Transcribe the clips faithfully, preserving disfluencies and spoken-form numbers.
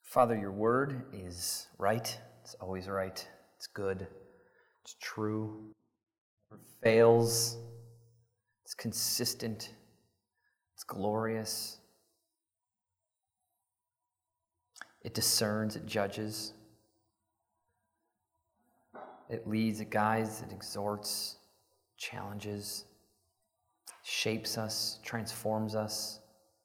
Father, your word is right. It's always right. It's good. It's true. It never fails. It's consistent. It's glorious. It discerns. It judges. It leads. It guides. It exhorts. Challenges. Shapes us. Transforms us.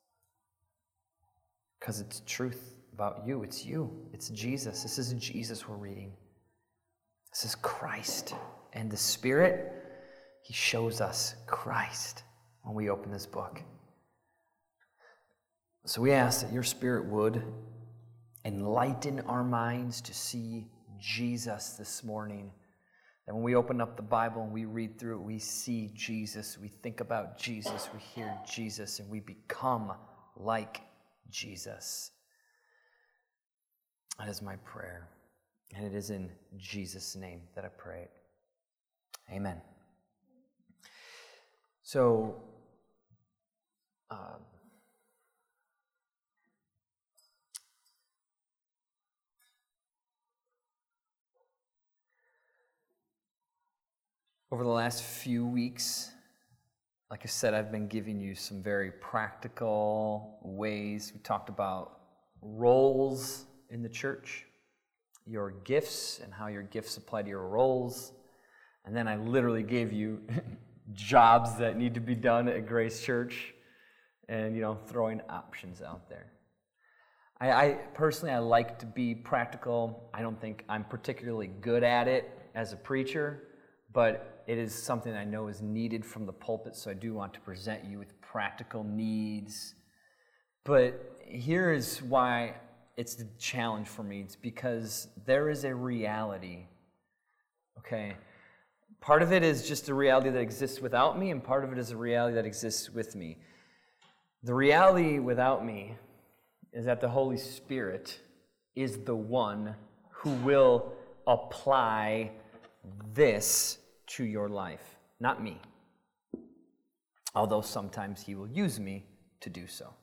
Because it's truth about you. It's you. It's Jesus. This is Jesus we're reading. This is Christ. And the Spirit, He shows us Christ when we open this book. So we ask that your Spirit would enlighten our minds to see Jesus this morning. That when we open up the Bible and we read through it, we see Jesus, we think about Jesus, we hear Jesus, and we become like Jesus. That is my prayer. And it is in Jesus' name that I pray it. Amen. So, uh, over the last few weeks, like I said, I've been giving you some very practical ways. We talked about roles in the church, your gifts and how your gifts apply to your roles. And then I literally gave you jobs that need to be done at Grace Church and, you know, throwing options out there. I, I personally, I like to be practical. I don't think I'm particularly good at it as a preacher, but it is something I know is needed from the pulpit, so I do want to present you with practical needs. But here is why it's the challenge for me. It's because there is a reality, okay? Part of it is just a reality that exists without me, and part of it is a reality that exists with me. The reality without me is that the Holy Spirit is the one who will apply this to your life, not me. Although sometimes He will use me to do so.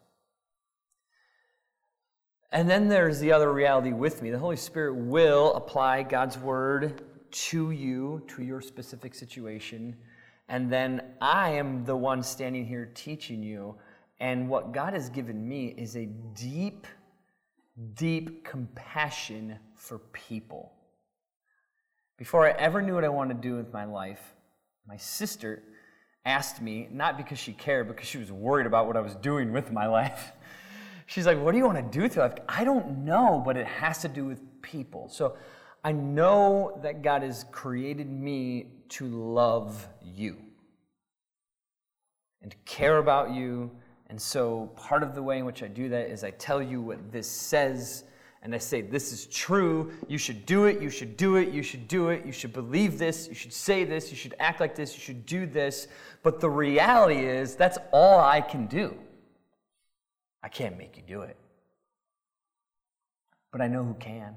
And then there's the other reality with me. The Holy Spirit will apply God's Word to you, to your specific situation, and then I am the one standing here teaching you, and what God has given me is a deep, deep compassion for people. Before I ever knew what I wanted to do with my life, my sister asked me, not because she cared, because she was worried about what I was doing with my life. She's like, what do you want to do with your life? I don't know, but it has to do with people. So I know that God has created me to love you and to care about you. And so part of the way in which I do that is I tell you what this says, and I say, this is true. You should do it. You should do it. You should do it. You should believe this. You should say this. You should act like this. You should do this. But the reality is that's all I can do. I can't make you do it. But I know who can.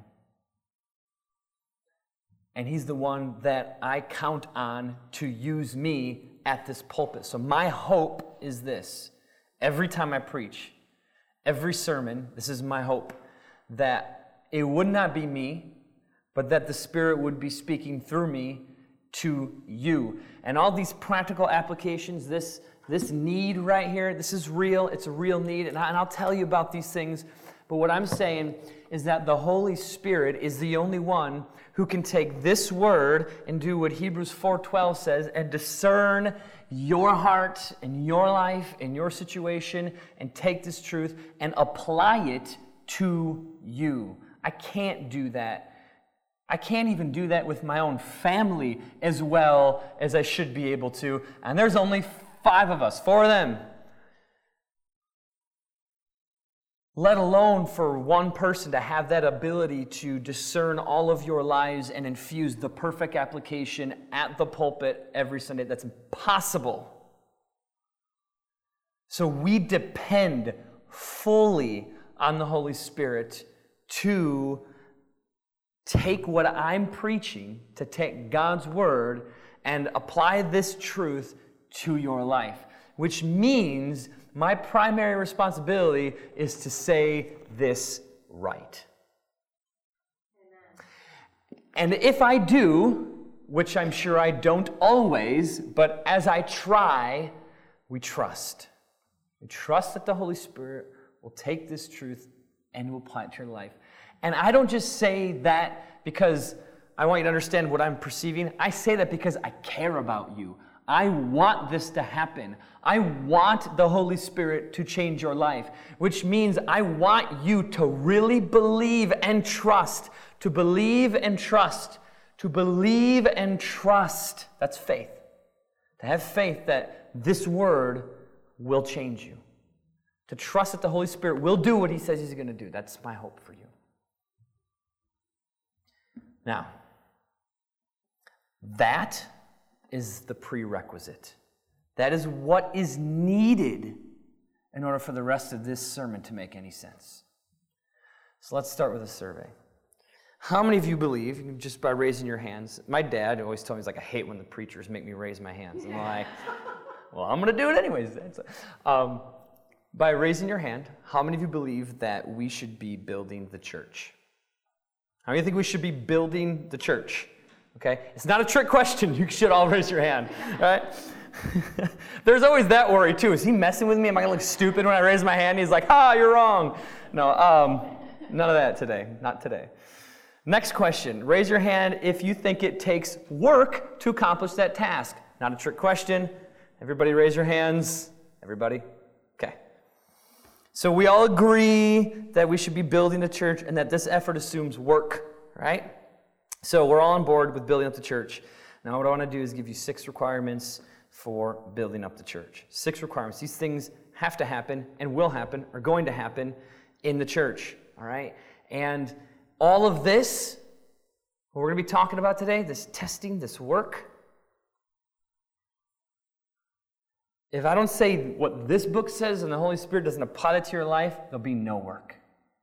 And He's the one that I count on to use me at this pulpit. So my hope is this. Every time I preach, every sermon, this is my hope, that it would not be me, but that the Spirit would be speaking through me to you. And all these practical applications, this, this need right here, this is real. It's a real need. And, I, and I'll tell you about these things. But what I'm saying is that the Holy Spirit is the only one who can take this word and do what Hebrews four twelve says and discern your heart and your life and your situation and take this truth and apply it to you. I can't do that. I can't even do that with my own family as well as I should be able to. And there's only five of us, four of them. Let alone for one person to have that ability to discern all of your lives and infuse the perfect application at the pulpit every Sunday. That's impossible. So we depend fully on the Holy Spirit to take what I'm preaching, to take God's Word and apply this truth to your life, which means my primary responsibility is to say this right. And if I do, which I'm sure I don't always, but as I try, we trust. We trust that the Holy Spirit will take this truth and will apply it to your life. And I don't just say that because I want you to understand what I'm perceiving. I say that because I care about you. I want this to happen. I want the Holy Spirit to change your life, which means I want you to really believe and trust, to believe and trust, to believe and trust. That's faith. To have faith that this word will change you. To trust that the Holy Spirit will do what he says he's going to do. That's my hope for you. Now, that is the prerequisite. That is what is needed in order for the rest of this sermon to make any sense. So let's start with a survey. How many of you believe, just by raising your hands, my dad always told me, he's like, I hate when the preachers make me raise my hands. I'm like, well, I'm going to do it anyways. Um, by raising your hand, how many of you believe that we should be building the church? How many think we should be building the church? Okay? It's not a trick question. You should all raise your hand. All right? There's always that worry, too. Is he messing with me? Am I going to look stupid when I raise my hand? He's like, ah, you're wrong. No, um, none of that today. Not today. Next question. Raise your hand if you think it takes work to accomplish that task. Not a trick question. Everybody raise your hands. Everybody? Okay. So we all agree that we should be building the church and that this effort assumes work, right? So we're all on board with building up the church. Now what I want to do is give you six requirements for building up the church. Six requirements. These things have to happen and will happen, are going to happen in the church, all right? And all of this, what we're going to be talking about today, this testing, this work, if I don't say what this book says and the Holy Spirit doesn't apply it to your life, there'll be no work.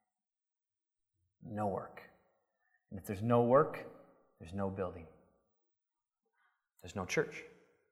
No work. And if there's no work, there's no building. There's no church.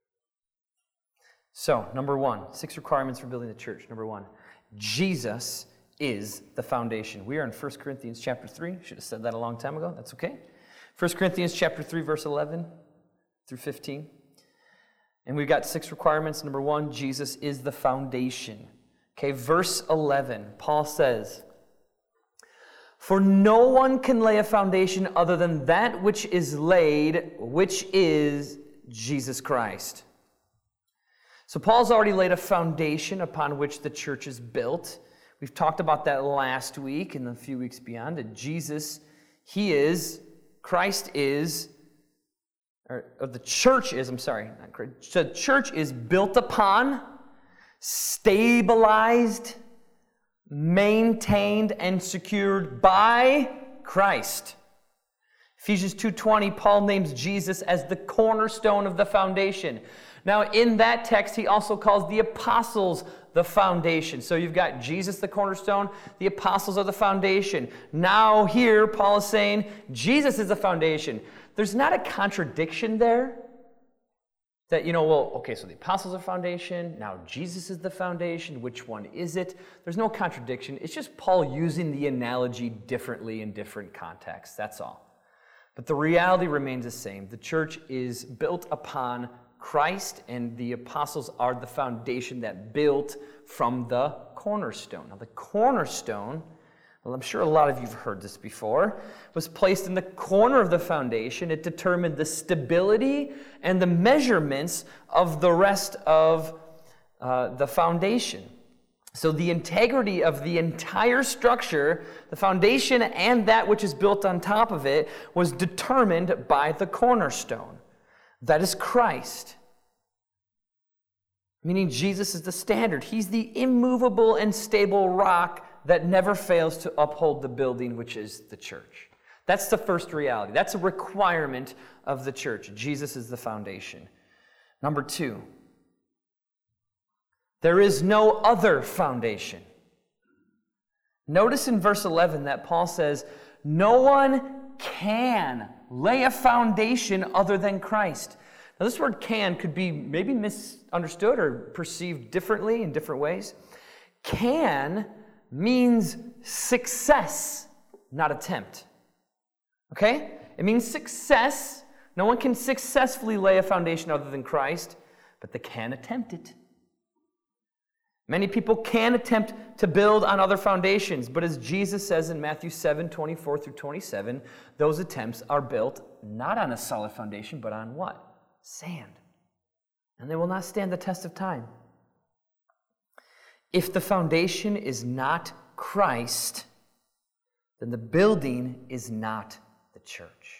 So, number one, six requirements for building the church. Number one, Jesus is the foundation. We are in First Corinthians chapter three. Should have said that a long time ago. That's okay. First Corinthians chapter three, verse eleven through fifteen. And we've got six requirements. Number one, Jesus is the foundation. Okay, verse eleven, Paul says, "For no one can lay a foundation other than that which is laid, which is Jesus Christ." So Paul's already laid a foundation upon which the church is built. We've talked about that last week and the few weeks beyond, that Jesus, he is, Christ is, or, or the church is, I'm sorry, not Christ, the church is built upon, stabilized, maintained, and secured by Christ. Ephesians two twenty, Paul names Jesus as the cornerstone of the foundation. Now, in that text, he also calls the apostles the foundation. So you've got Jesus, the cornerstone, the apostles are the foundation. Now here, Paul is saying Jesus is the foundation. There's not a contradiction there. That, you know, well, okay, so the apostles are foundation, now Jesus is the foundation, which one is it? There's no contradiction. It's just Paul using the analogy differently in different contexts, that's all. But the reality remains the same. The church is built upon Christ, and the apostles are the foundation that built from the cornerstone. Now, the cornerstone, well, I'm sure a lot of you have heard this before, was placed in the corner of the foundation. It determined the stability and the measurements of the rest of uh, the foundation. So the integrity of the entire structure, the foundation and that which is built on top of it, was determined by the cornerstone. That is Christ. Meaning Jesus is the standard. He's the immovable and stable rock that never fails to uphold the building, which is the church. That's the first reality. That's a requirement of the church. Jesus is the foundation. Number two, there is no other foundation. Notice in verse eleven that Paul says, no one can lay a foundation other than Christ. Now this word can could be maybe misunderstood or perceived differently in different ways. Can means success, not attempt. Okay? It means success. No one can successfully lay a foundation other than Christ, but they can attempt it. Many people can attempt to build on other foundations, but as Jesus says in Matthew seven, twenty-four through twenty-seven, those attempts are built not on a solid foundation, but on what? Sand. And they will not stand the test of time. If the foundation is not Christ, then the building is not the church.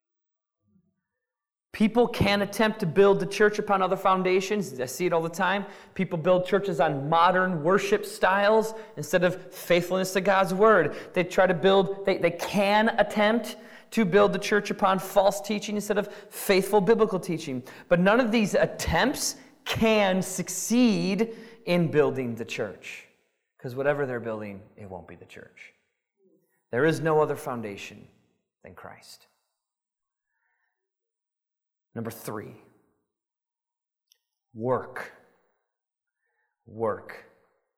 People can attempt to build the church upon other foundations. I see it all the time. People build churches on modern worship styles instead of faithfulness to God's word. They try to build, they, they can attempt to build the church upon false teaching instead of faithful biblical teaching. But none of these attempts can succeed in building the church. Because whatever they're building, it won't be the church. There is no other foundation than Christ. Number three, work. Work.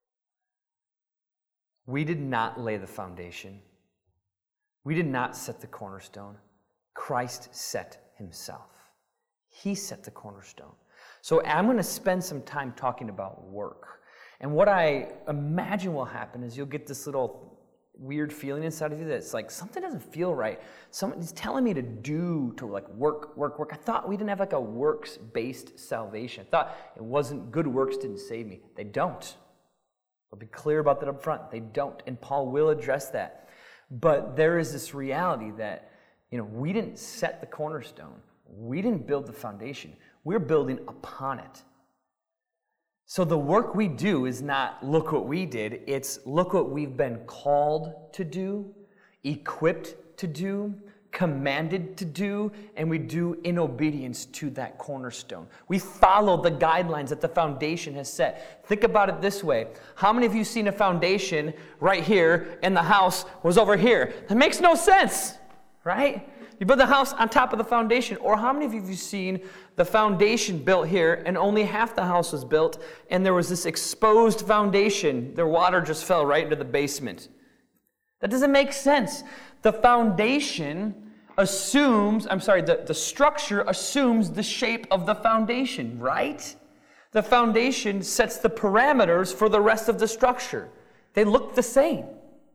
We did not lay the foundation. We did not set the cornerstone. Christ set himself. He set the cornerstone. So I'm going to spend some time talking about work. And what I imagine will happen is you'll get this little weird feeling inside of you that's like something doesn't feel right. Someone's telling me to do, to like work, work, work. I thought we didn't have like a works-based salvation. I thought it wasn't good works didn't save me. They don't. I'll be clear about that up front. They don't. And Paul will address that. But there is this reality that, you know, we didn't set the cornerstone. We didn't build the foundation. We're building upon it. So the work we do is not look what we did. It's look what we've been called to do, equipped to do, commanded to do, and we do in obedience to that cornerstone. We follow the guidelines that the foundation has set. Think about it this way. How many of you seen a foundation right here and the house was over here? That makes no sense, right? You build the house on top of the foundation. Or how many of you have seen the foundation built here and only half the house was built and there was this exposed foundation? The water just fell right into the basement. That doesn't make sense. The foundation assumes, I'm sorry, the, the structure assumes the shape of the foundation, right? The foundation sets the parameters for the rest of the structure. They look the same.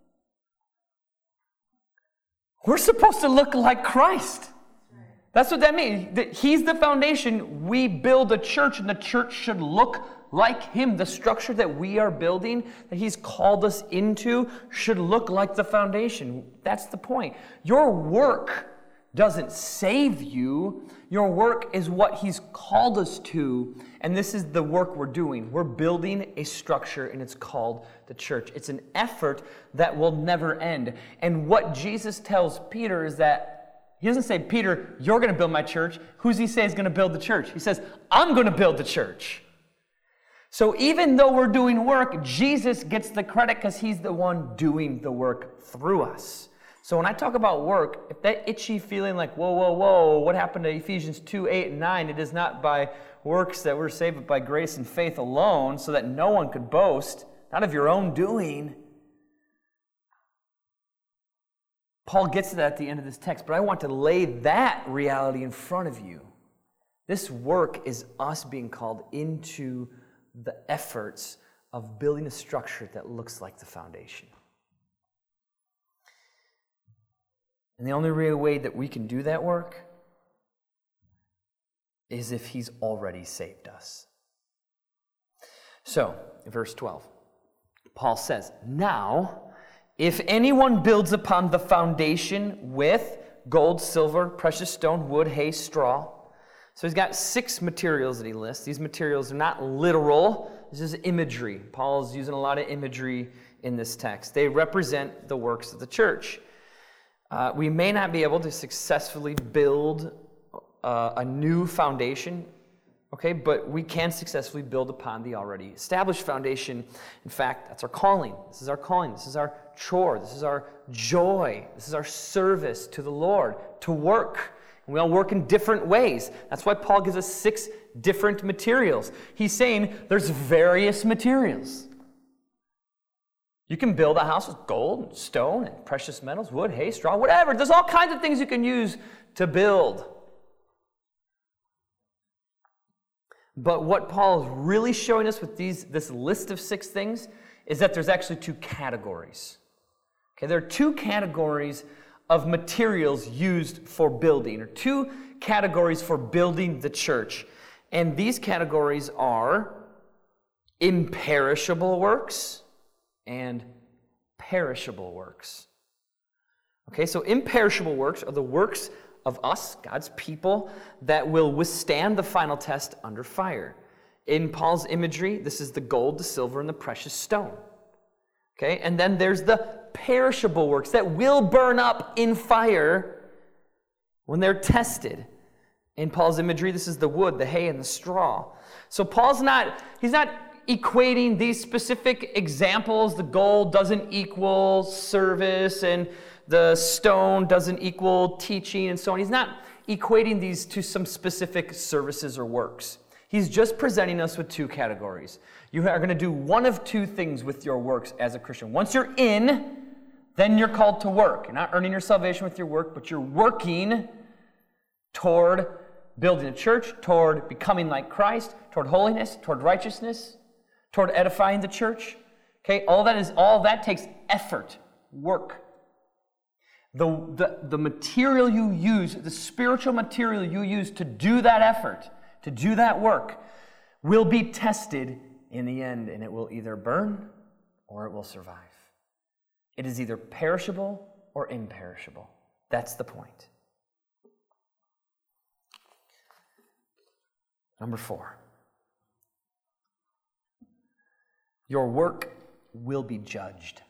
We're supposed to look like Christ. That's what that means. That He's the foundation. We build a church, and the church should look like Him. The structure that we are building, that He's called us into, should look like the foundation. That's the point. Your work doesn't save you. Your work is what He's called us to, and this is the work we're doing. We're building a structure, and it's called the church. It's an effort that will never end. And what Jesus tells Peter is that He doesn't say, Peter, you're going to build my church. Who's He say is going to build the church? He says, I'm going to build the church. So even though we're doing work, Jesus gets the credit because He's the one doing the work through us. So when I talk about work, if that itchy feeling like, whoa, whoa, whoa, what happened to Ephesians two, eight, and nine? It is not by works that we're saved, but by grace and faith alone, so that no one could boast, not of your own doing. Paul gets to that at the end of this text, but I want to lay that reality in front of you. This work is us being called into the efforts of building a structure that looks like the foundation. And the only real way that we can do that work is if He's already saved us. So, verse twelve, Paul says, now, if anyone builds upon the foundation with gold, silver, precious stone, wood, hay, straw. So he's got six materials that he lists. These materials are not literal. This is imagery. Paul's using a lot of imagery in this text. They represent the works of the church. Uh, we may not be able to successfully build uh, a new foundation, okay, but we can successfully build upon the already established foundation. In fact, that's our calling. This is our calling. This is our chore. This is our joy. This is our service to the Lord, to work. And we all work in different ways. That's why Paul gives us six different materials. He's saying there's various materials. You can build a house with gold, and stone, and precious metals, wood, hay, straw, whatever. There's all kinds of things you can use to build. But what Paul is really showing us with these this list of six things is that there's actually two categories. Okay, there are two categories of materials used for building, or two categories for building the church. And these categories are imperishable works and perishable works. Okay, so imperishable works are the works of us, God's people, that will withstand the final test under fire. In Paul's imagery, this is the gold, the silver, and the precious stone. Okay, and then there's the perishable works that will burn up in fire when they're tested. In Paul's imagery, this is the wood, the hay, and the straw. So Paul's not, he's not equating these specific examples. The gold doesn't equal service, and the stone doesn't equal teaching, and so on. He's not equating these to some specific services or works. He's just presenting us with two categories. You are going to do one of two things with your works as a Christian. Once you're in, then you're called to work. You're not earning your salvation with your work, but you're working toward building a church, toward becoming like Christ, toward holiness, toward righteousness, toward edifying the church. Okay, all that is all that takes effort, work. The, the, the material you use, the spiritual material you use to do that effort, to do that work, will be tested in the end, and it will either burn or it will survive. It is either perishable or imperishable. That's the point. Number four. Your work will be judged.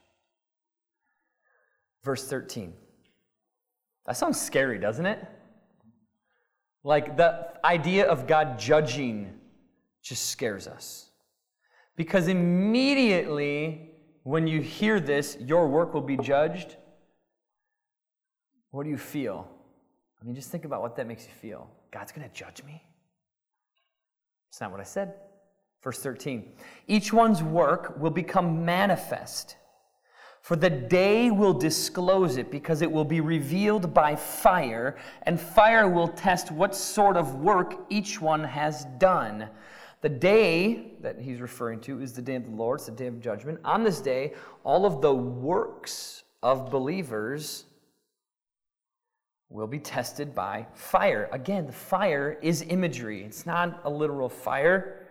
Verse thirteen. That sounds scary, doesn't it? Like the idea of God judging just scares us. Because immediately when you hear this, your work will be judged, what do you feel? I mean, just think about what that makes you feel. God's going to judge me? It's not what I said. Verse thirteen. Each one's work will become manifest, for the day will disclose it, because it will be revealed by fire, and fire will test what sort of work each one has done. The day that he's referring to is the day of the Lord. It's the day of judgment. On this day, all of the works of believers will be tested by fire. Again, the fire is imagery. It's not a literal fire.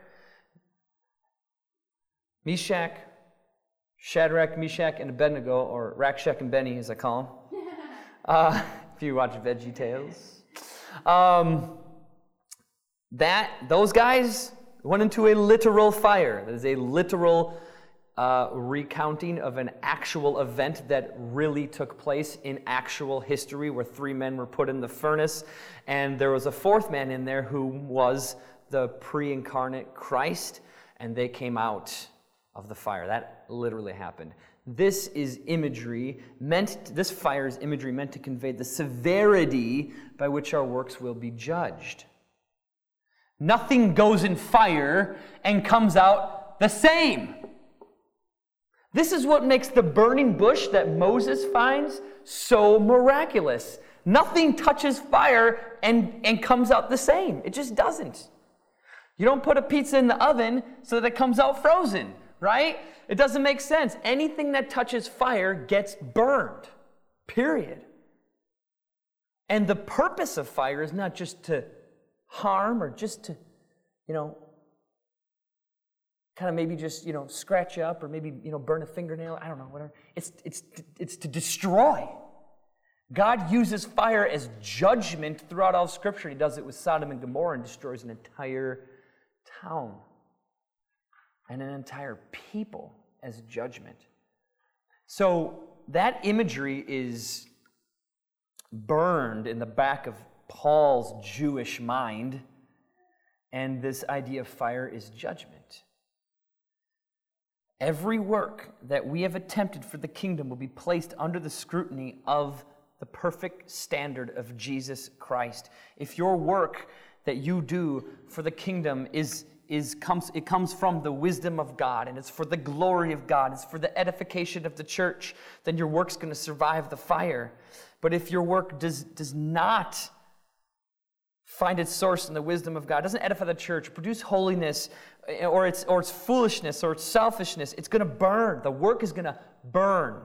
Meshach, Shadrach, Meshach, and Abednego, or Rakshak and Benny, as I call them, uh, if you watch Veggie Tales. Um, that, those guys went into a literal fire. That is a literal uh, recounting of an actual event that really took place in actual history, where three men were put in the furnace, and there was a fourth man in there who was the pre-incarnate Christ, and they came out of the fire. That literally happened. This is imagery meant, this fire is imagery meant to convey the severity by which our works will be judged. Nothing goes in fire and comes out the same. This is what makes the burning bush that Moses finds so miraculous. Nothing touches fire and, and comes out the same. It just doesn't. You don't put a pizza in the oven so that it comes out frozen, right? It doesn't make sense. Anything that touches fire gets burned, period. And the purpose of fire is not just to harm or just to, you know, kind of maybe just, you know, scratch you up or maybe, you know, burn a fingernail. I don't know, whatever. It's, it's, it's to destroy. God uses fire as judgment throughout all Scripture. He does it with Sodom and Gomorrah and destroys an entire town and an entire people as judgment. So that imagery is burned in the back of Paul's Jewish mind, and this idea of fire is judgment. Every work that we have attempted for the kingdom will be placed under the scrutiny of the perfect standard of Jesus Christ. If your work that you do for the kingdom is is comes it comes from the wisdom of God, and it's for the glory of God, it's for the edification of the church, then your work's going to survive the fire. But if your work does does not find its source in the wisdom of God, doesn't edify the church, produce holiness, or it's or it's foolishness, or it's selfishness, it's going to burn. The work is going to burn.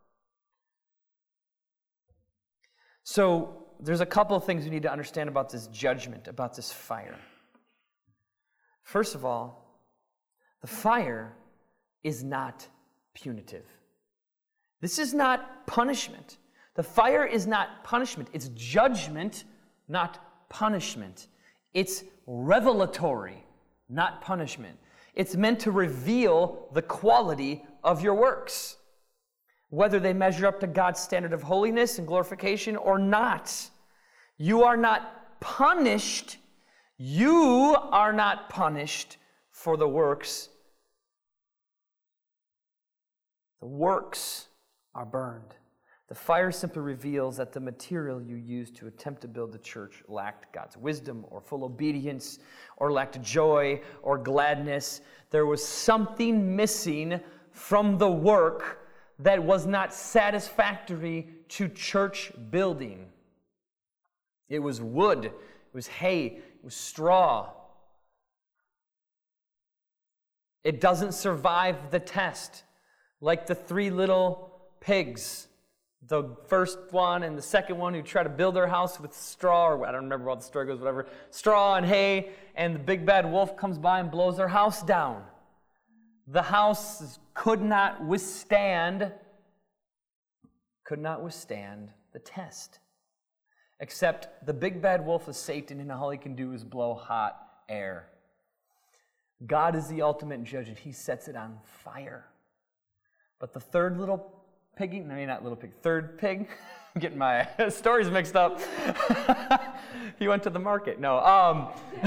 So there's a couple of things you need to understand about this judgment, about this fire. First of all, the fire is not punitive. This is not punishment. The fire is not punishment. It's judgment, not punishment. It's revelatory, not punishment. It's meant to reveal the quality of your works, whether they measure up to God's standard of holiness and glorification or not. You are not punished. You are not punished for the works. The works are burned. The fire simply reveals that the material you used to attempt to build the church lacked God's wisdom or full obedience or lacked joy or gladness. There was something missing from the work that was not satisfactory to church building. It was wood, it was hay, it was straw. It doesn't survive the test, like the three little pigs. The first one and the second one who try to build their house with straw, or I don't remember how the story goes, whatever, straw and hay, and the big bad wolf comes by and blows their house down. The house could not withstand, could not withstand the test. Except the big bad wolf is Satan, and all he can do is blow hot air. God is the ultimate judge, and he sets it on fire. But the third little piggy, no, not little pig, third pig, I'm getting my stories mixed up. He went to the market. No, um,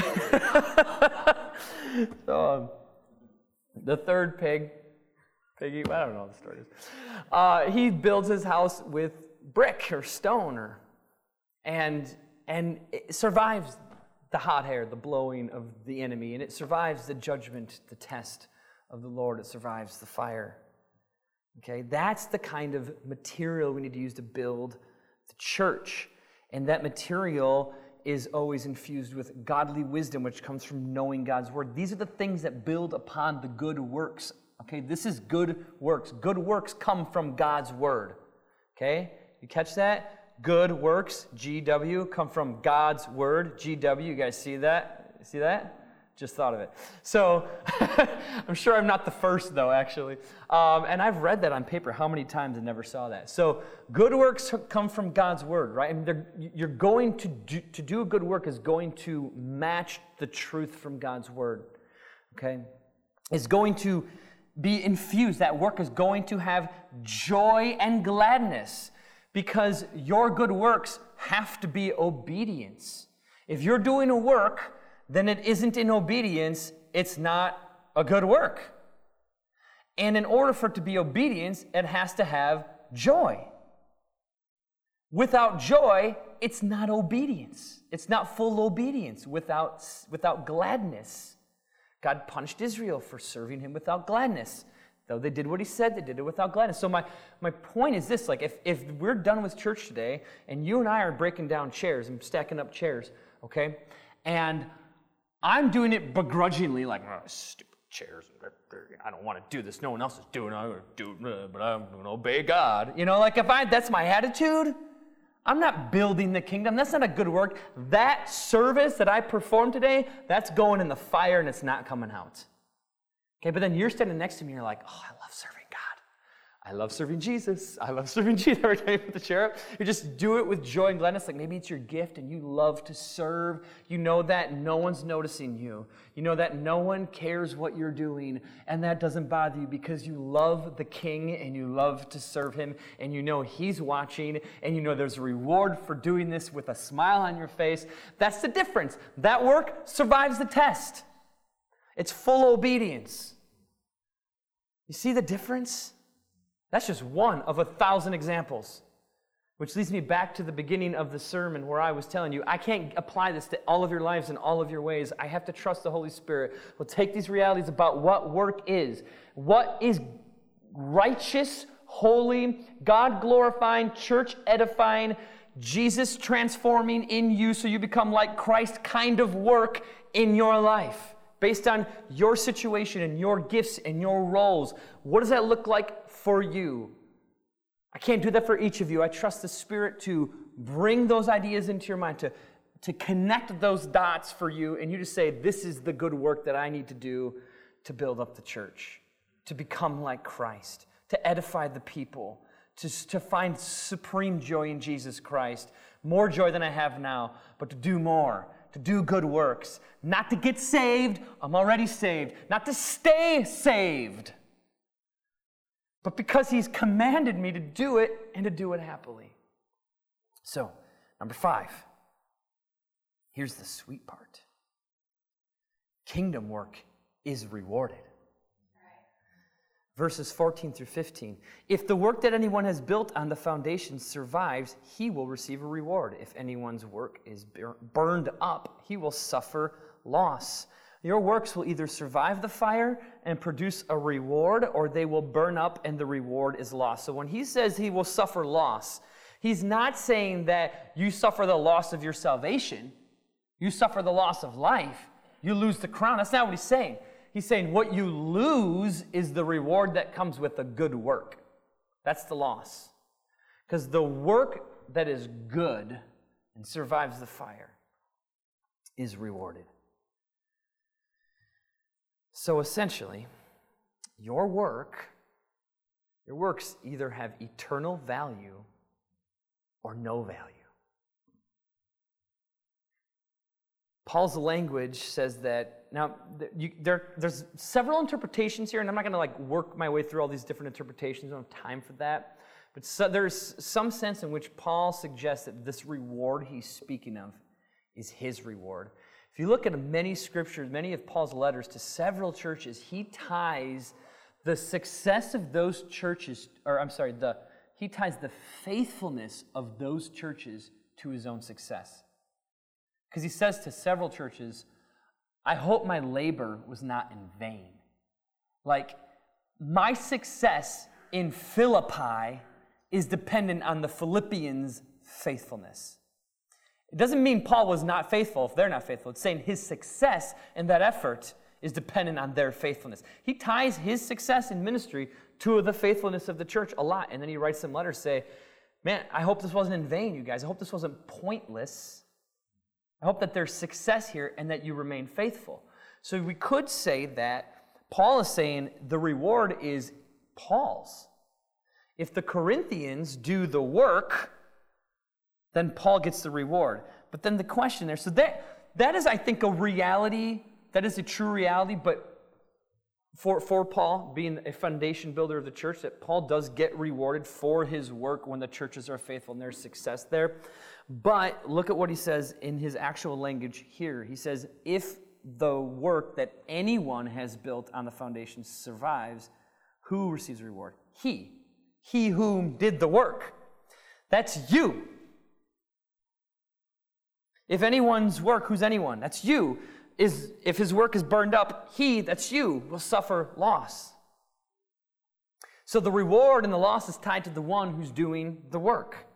so, um, the third pig, piggy, I don't know what the story is. Uh, he builds his house with brick or stone, or, and and it survives the hot air, the blowing of the enemy, and it survives the judgment, the test of the Lord. It survives the fire. Okay, that's the kind of material we need to use to build the church. And that material is always infused with godly wisdom, which comes from knowing God's word. These are the things that build upon the good works. Okay, this is good works. Good works come from God's word. Okay, you catch that? Good works, G W, come from God's word, G W. You guys see that? See that? Just thought of it. So, I'm sure I'm not the first, though, actually. Um, and I've read that on paper how many times and never saw that. So, good works come from God's word, right? And you're going to do, to do a good work is going to match the truth from God's word, okay? It's going to be infused. That work is going to have joy and gladness because your good works have to be obedience. If you're doing a work, then it isn't in obedience, it's not a good work. And in order for it to be obedience, it has to have joy. Without joy, it's not obedience. It's not full obedience without, without gladness. God punished Israel for serving him without gladness. Though they did what he said, they did it without gladness. So my, my point is this, like if, if we're done with church today, and you and I are breaking down chairs and stacking up chairs, okay, and I'm doing it begrudgingly, like, oh, stupid chairs. I don't want to do this. No one else is doing it. I'm going to do it, but I'm going to obey God. You know, like if I, that's my attitude, I'm not building the kingdom. That's not a good work. That service that I performed today, that's going in the fire and it's not coming out. Okay, but then you're standing next to me and you're like, oh, I love serving God. I love serving Jesus. I love serving Jesus. Every time you put the chair up, you just do it with joy and gladness. Like maybe it's your gift and you love to serve. You know that no one's noticing you. You know that no one cares what you're doing. And that doesn't bother you because you love the King and you love to serve him. And you know he's watching. And you know there's a reward for doing this with a smile on your face. That's the difference. That work survives the test. It's full obedience. You see the difference? That's just one of a thousand examples. Which leads me back to the beginning of the sermon where I was telling you, I can't apply this to all of your lives and all of your ways. I have to trust the Holy Spirit will take these realities about what work is. What is righteous, holy, God-glorifying, church-edifying, Jesus transforming in you so you become like Christ kind of work in your life based on your situation and your gifts and your roles. What does that look like for you? I can't do that for each of you. I trust the Spirit to bring those ideas into your mind, to, to connect those dots for you, and you to say, this is the good work that I need to do to build up the church, to become like Christ, to edify the people, to, to find supreme joy in Jesus Christ, more joy than I have now, but to do more, to do good works, not to get saved, I'm already saved, not to stay saved, but because He's commanded me to do it and to do it happily. So, number five, here's the sweet part. Kingdom work is rewarded. Verses fourteen through fifteen. If the work that anyone has built on the foundation survives, he will receive a reward. If anyone's work is burned up, he will suffer loss. Your works will either survive the fire and produce a reward, or they will burn up and the reward is lost. So when he says he will suffer loss, he's not saying that you suffer the loss of your salvation. You suffer the loss of life. You lose the crown. That's not what he's saying. He's saying what you lose is the reward that comes with the good work. That's the loss. Because the work that is good and survives the fire is rewarded. So essentially, your work, your works either have eternal value or no value. Paul's language says that, now, you, there, there's several interpretations here, and I'm not going to like work my way through all these different interpretations. I don't have time for that. But so, there's some sense in which Paul suggests that this reward he's speaking of is his reward. If you look at many scriptures, many of Paul's letters to several churches, he ties the success of those churches, or I'm sorry, the he ties the faithfulness of those churches to his own success. Because he says to several churches, I hope my labor was not in vain. Like, my success in Philippi is dependent on the Philippians' faithfulness. It doesn't mean Paul was not faithful if they're not faithful. It's saying his success in that effort is dependent on their faithfulness. He ties his success in ministry to the faithfulness of the church a lot. And then he writes some letters say, man, I hope this wasn't in vain, you guys. I hope this wasn't pointless. I hope that there's success here and that you remain faithful. So we could say that Paul is saying the reward is Paul's. If the Corinthians do the work, then Paul gets the reward. But then the question there, so that that is, I think, a reality, that is a true reality, but for, for Paul, being a foundation builder of the church, that Paul does get rewarded for his work when the churches are faithful and there's success there. But look at what he says in his actual language here. He says, if the work that anyone has built on the foundation survives, who receives reward? He. He whom did the work. That's you. If anyone's work, who's anyone? That's you. Is if his work is burned up, he, that's you, will suffer loss. So the reward and the loss is tied to the one who's doing the work.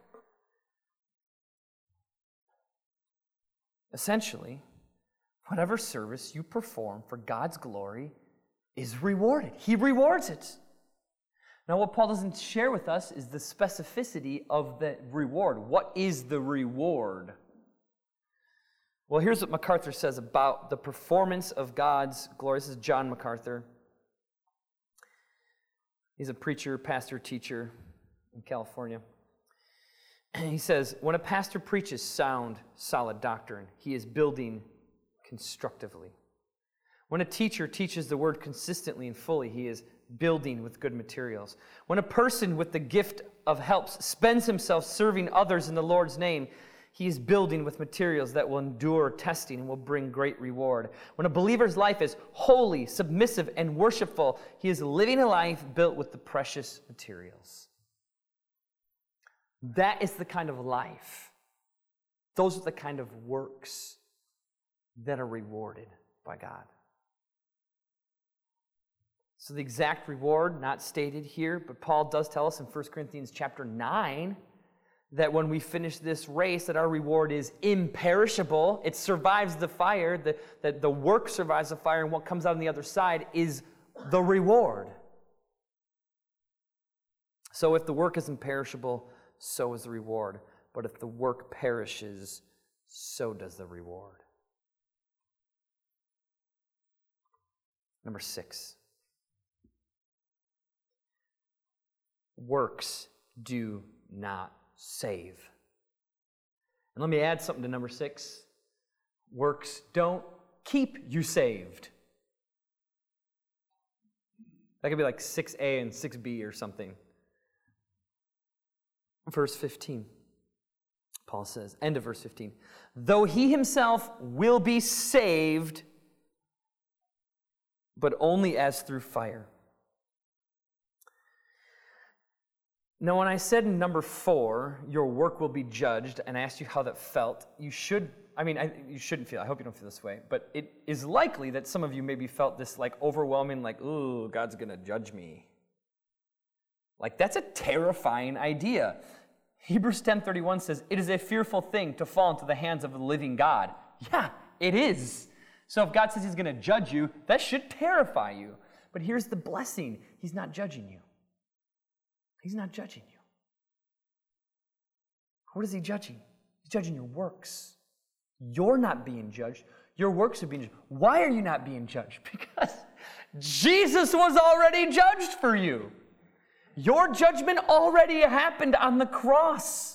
Essentially, whatever service you perform for God's glory is rewarded. He rewards it. Now, what Paul doesn't share with us is the specificity of the reward. What is the reward? Well, here's what MacArthur says about the performance of God's glory. This is John MacArthur. He's a preacher, pastor, teacher in California. And he says, when a pastor preaches sound, solid doctrine, he is building constructively. When a teacher teaches the word consistently and fully, he is building with good materials. When a person with the gift of helps spends himself serving others in the Lord's name, he is building with materials that will endure testing and will bring great reward. When a believer's life is holy, submissive, and worshipful, he is living a life built with the precious materials. That is the kind of life. Those are the kind of works that are rewarded by God. So the exact reward, not stated here, but Paul does tell us in First Corinthians chapter nine that when we finish this race, that our reward is imperishable. It survives the fire, the, that the work survives the fire, and what comes out on the other side is the reward. So if the work is imperishable, so is the reward. But if the work perishes, so does the reward. Number six. Works do not save. And let me add something to number six. Works don't keep you saved. That could be like six A and six B or something. Verse fifteen. Paul says, end of verse fifteen. Though he himself will be saved, but only as through fire. Now, when I said in number four, your work will be judged, and I asked you how that felt, you should, I mean, I, you shouldn't feel, I hope you don't feel this way, but it is likely that some of you maybe felt this like overwhelming, like, ooh, God's going to judge me. Like, that's a terrifying idea. Hebrews ten thirty-one says, it is a fearful thing to fall into the hands of the living God. Yeah, it is. So if God says he's going to judge you, that should terrify you. But here's the blessing. He's not judging you. He's not judging you. What is he judging? He's judging your works. You're not being judged. Your works are being judged. Why are you not being judged? Because Jesus was already judged for you. Your judgment already happened on the cross.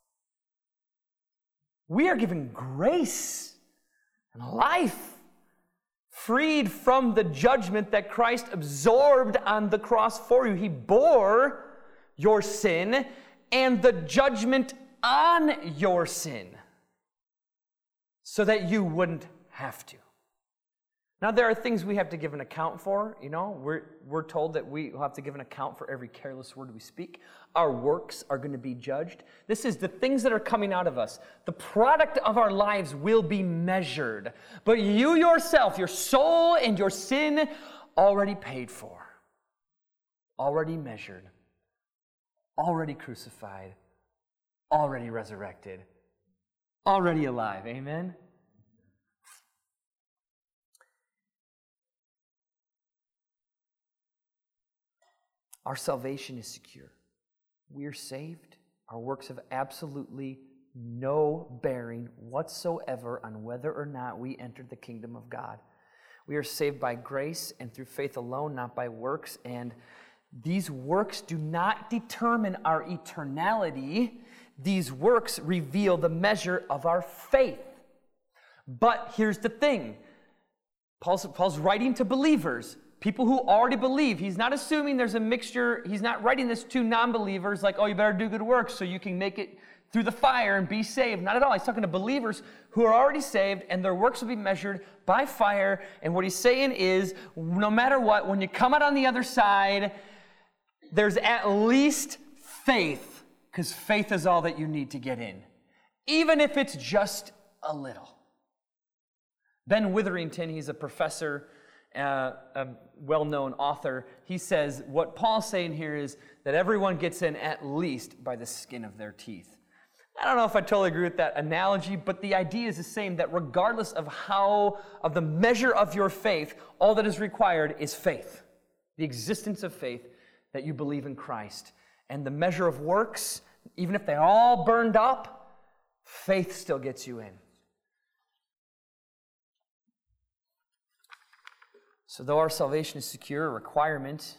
We are given grace and life, freed from the judgment that Christ absorbed on the cross for you. He bore your sin and the judgment on your sin so that you wouldn't have to. Now, there are things we have to give an account for. You know, we're, we're told that we have to give an account for every careless word we speak. Our works are going to be judged. This is the things that are coming out of us. The product of our lives will be measured. But you yourself, your soul and your sin, already paid for, already measured, already crucified, already resurrected, already alive. Amen? Our salvation is secure. We're saved. Our works have absolutely no bearing whatsoever on whether or not we entered the kingdom of God. We are saved by grace and through faith alone, not by works. And these works do not determine our eternality. These works reveal the measure of our faith. But here's the thing. Paul's, Paul's writing to believers, people who already believe. He's not assuming there's a mixture. He's not writing this to non-believers like, oh, you better do good works so you can make it through the fire and be saved. Not at all. He's talking to believers who are already saved, and their works will be measured by fire. And what he's saying is, no matter what, when you come out on the other side, there's at least faith, because faith is all that you need to get in, even if it's just a little. Ben Witherington, he's a professor, uh, a well-known author. He says what Paul's saying here is that everyone gets in at least by the skin of their teeth. I don't know if I totally agree with that analogy, but the idea is the same, that regardless of how, of the measure of your faith, all that is required is faith, the existence of faith, that you believe in Christ. And the measure of works, even if they're all burned up, faith still gets you in. So though our salvation is secure, a requirement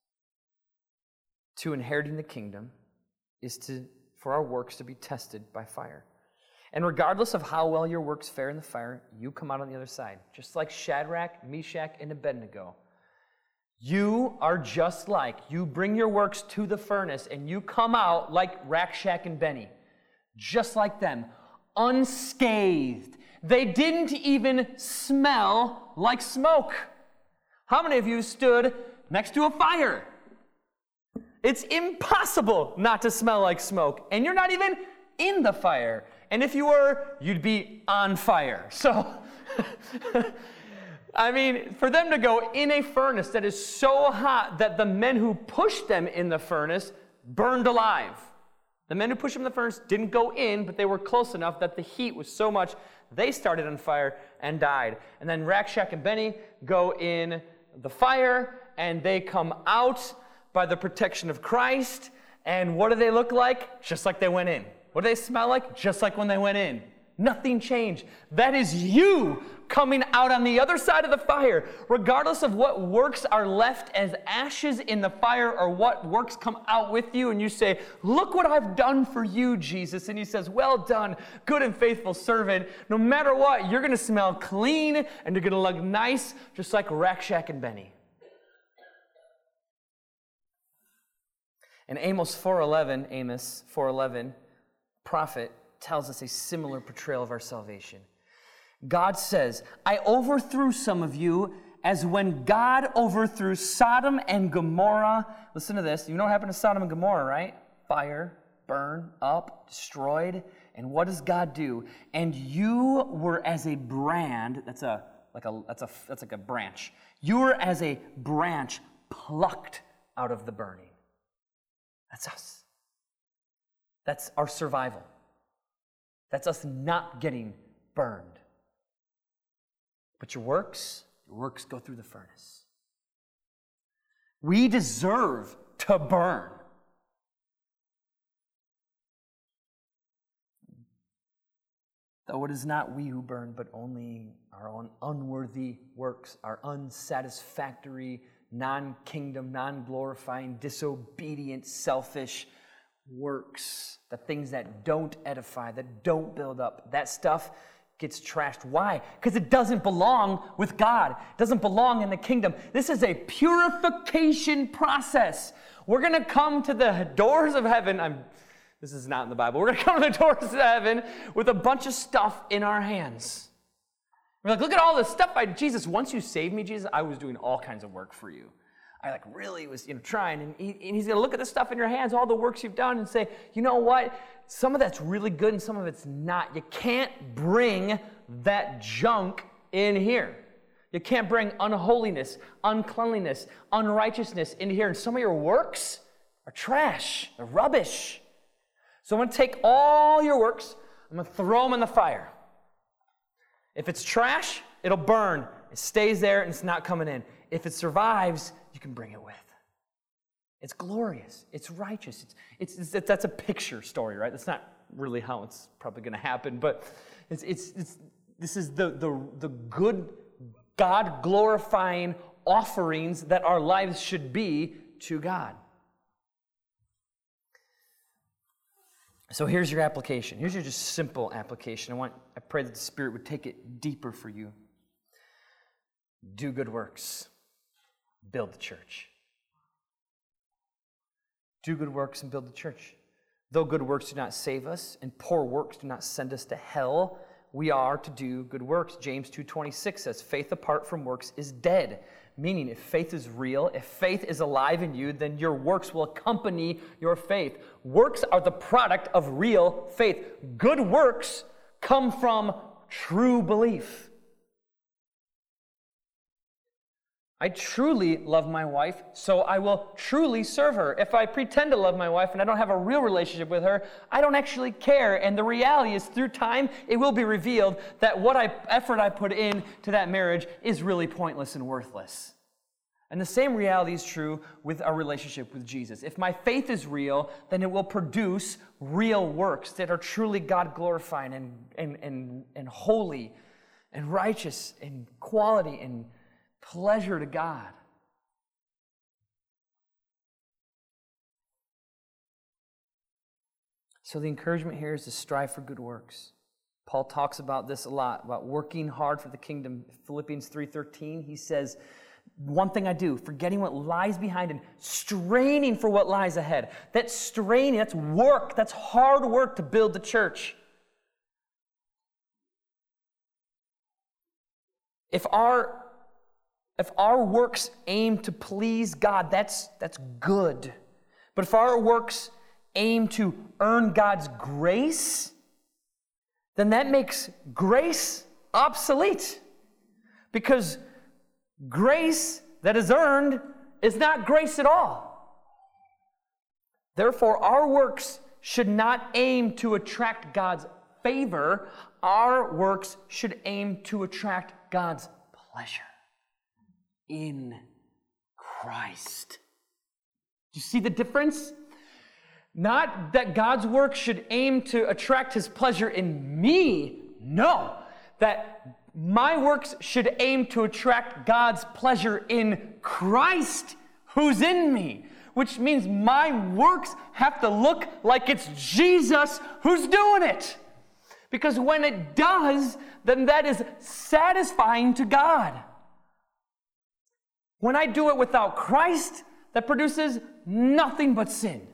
to inheriting the kingdom is to for our works to be tested by fire. And regardless of how well your works fare in the fire, you come out on the other side. Just like Shadrach, Meshach, and Abednego. You are just like, you bring your works to the furnace and you come out like Rakshak and Benny. Just like them. Unscathed. They didn't even smell like smoke. How many of you stood next to a fire? It's impossible not to smell like smoke. And you're not even in the fire. And if you were, you'd be on fire. So, I mean, for them to go in a furnace that is so hot that the men who pushed them in the furnace burned alive. The men who pushed them in the furnace didn't go in, but they were close enough that the heat was so much, they started on fire and died. And then Rakshak and Benny go in the fire, and they come out by the protection of Christ. And what do they look like? Just like they went in. What do they smell like? Just like when they went in. Nothing changed. That is you coming out on the other side of the fire. Regardless of what works are left as ashes in the fire or what works come out with you, and you say, look what I've done for you, Jesus. And he says, well done, good and faithful servant. No matter what, you're going to smell clean and you're going to look nice, just like Rakshak and Benny. And Amos four eleven, Amos four eleven, prophet, tells us a similar portrayal of our salvation. God says, I overthrew some of you as when God overthrew Sodom and Gomorrah. Listen to this. You know what happened to Sodom and Gomorrah, right? Fire, burn, up, destroyed. And what does God do? And you were as a brand, that's a like a that's a that's like a branch. You were as a branch plucked out of the burning. That's us. That's our survival. That's us not getting burned. But your works, your works go through the furnace. We deserve to burn. Though it is not we who burn, but only our own unworthy works, our unsatisfactory, non-kingdom, non-glorifying, disobedient, selfish works, the things that don't edify, that don't build up, that stuff gets trashed. Why? Because it doesn't belong with God. It doesn't belong in the kingdom. This is a purification process. We're going to come to the doors of heaven. I'm, this is not in the Bible. We're going to come to the doors of heaven with a bunch of stuff in our hands. We're like, look at all this stuff. I, Jesus, once you saved me, Jesus, I was doing all kinds of work for you. I like really was, you know, trying. And, he, and he's going to look at the stuff in your hands, all the works you've done, and say, you know what? Some of that's really good and some of it's not. You can't bring that junk in here. You can't bring unholiness, uncleanliness, unrighteousness into here. And some of your works are trash. They're rubbish. So I'm going to take all your works. I'm going to throw them in the fire. If it's trash, it'll burn. It stays there and it's not coming in. If it survives, you can bring it with. It's glorious. It's righteous. It's, it's, it's that's a picture story, right? That's not really how it's probably going to happen, but it's it's it's this is the the the good God glorifying offerings that our lives should be to God. So here's your application. Here's your just simple application. I want I pray that the Spirit would take it deeper for you. Do good works. Build the church. Do good works and build the church. Though good works do not save us, and poor works do not send us to hell, we are to do good works. James two twenty-six says, faith apart from works is dead. Meaning, if faith is real, if faith is alive in you, then your works will accompany your faith. Works are the product of real faith. Good works come from true belief. I truly love my wife, so I will truly serve her. If I pretend to love my wife and I don't have a real relationship with her, I don't actually care. And the reality is, through time, it will be revealed that what I, effort I put in to that marriage is really pointless and worthless. And the same reality is true with our relationship with Jesus. If my faith is real, then it will produce real works that are truly God-glorifying and, and, and, and holy and righteous and quality and pleasure to God. So the encouragement here is to strive for good works. Paul talks about this a lot, about working hard for the kingdom. Philippians three thirteen, he says, one thing I do, forgetting what lies behind and straining for what lies ahead. That straining, that's work, that's hard work to build the church. If our If our works aim to please God, that's, that's good. But if our works aim to earn God's grace, then that makes grace obsolete. Because grace that is earned is not grace at all. Therefore, our works should not aim to attract God's favor. Our works should aim to attract God's pleasure in Christ. Do you see the difference? Not that God's work should aim to attract his pleasure in me. No, that my works should aim to attract God's pleasure in Christ who's in me, which means my works have to look like it's Jesus who's doing it. Because when it does, then that is satisfying to God. When I do it without Christ, that produces nothing but sin.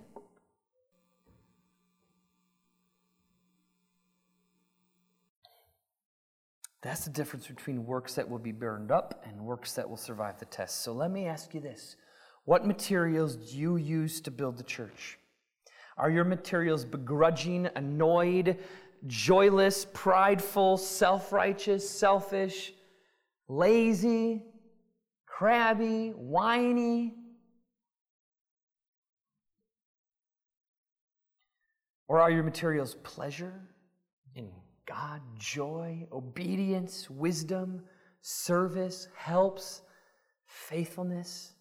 That's the difference between works that will be burned up and works that will survive the test. So let me ask you this. What materials do you use to build the church? Are your materials begrudging, annoyed, joyless, prideful, self-righteous, selfish, lazy, crabby, whiny? Or are your materials pleasure in God, joy, obedience, wisdom, service, helps, faithfulness?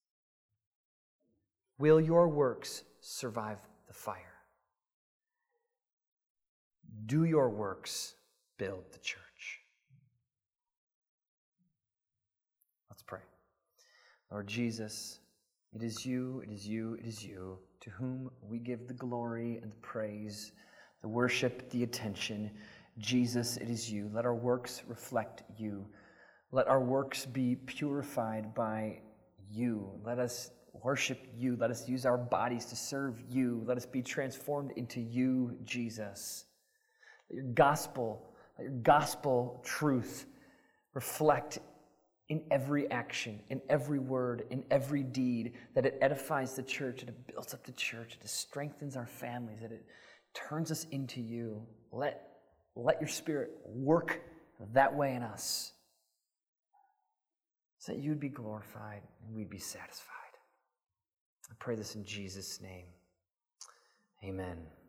Will your works survive the fire? Do your works build the church? Let's pray. Lord Jesus, it is you, it is you, it is you, to whom we give the glory and the praise, the worship, the attention. Jesus, it is you. Let our works reflect you. Let our works be purified by you. Let us worship you. Let us use our bodies to serve you. Let us be transformed into you, Jesus. Let your gospel, let your gospel truth reflect in every action, in every word, in every deed, that it edifies the church, that it builds up the church, that it strengthens our families, that it turns us into you. Let Let your Spirit work that way in us, so that you'd be glorified and we'd be satisfied. I pray this in Jesus' name. Amen.